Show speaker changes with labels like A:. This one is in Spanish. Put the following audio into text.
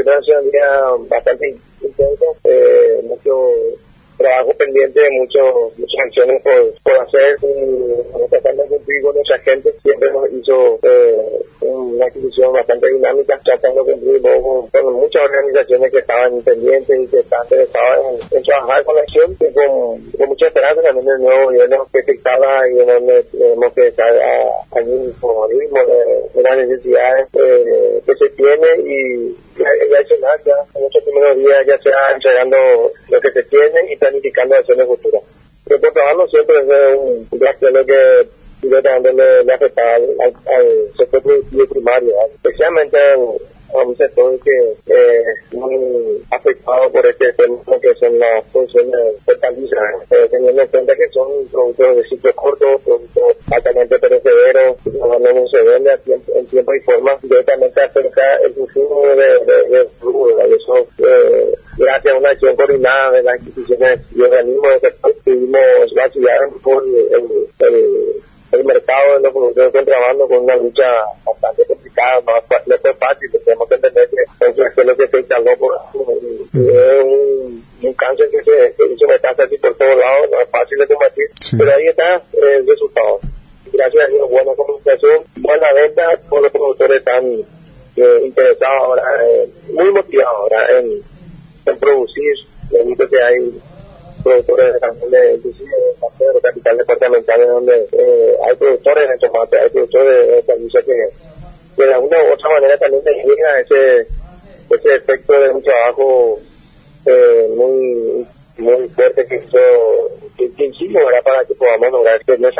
A: Gobierno Nacional bastante intenso, mucho trabajo pendiente, muchas acciones por hacer, y tratando de cumplir con nuestra gente. Siempre nos hizo una adquisición bastante dinámica, tratando de cumplir con muchas organizaciones que estaban pendientes y que estaban interesadas en trabajar con la acción, y con mucha esperanza también del nuevo gobierno que estaba y en donde tenemos que estar al mismo ritmo de las necesidades que se tiene, y accionar ya en estos primeros días, ya sea entregando lo que se tiene y planificando acciones futuras. El trabajo siempre es un reacción que directamente le afecta al sector productivo primario, especialmente a un sector que es muy afectado por este tema, que son las funciones hortalizas, teniendo en cuenta que son productos de ciclo corto, productos altamente perecederos, no se vende en tiempo y forma, directamente afecta el consumo de flujo. Y eso, gracias a una acción coordinada de las instituciones y organismos del sector, pudimos vaciar por el mercado de los productos de contrabando con una lucha bastante complicada. No fue fácil, tenemos que entender que eso es lo que se instaló por un cáncer que se hizo metástasis por todos lados, no es fácil de combatir, sí. Pero ahí está el resultado. Gracias a Dios, buena comunicación, buena venta, todos los productores están interesados ahora, muy motivados ahora en producir. He visto que hay productores de inclusive de capital departamental, donde hay productores de tomate, hay productores de hortalizas que de alguna u otra manera también llega ese efecto de un trabajo muy fuerte que hicimos, ¿verdad? Para que podamos lograr que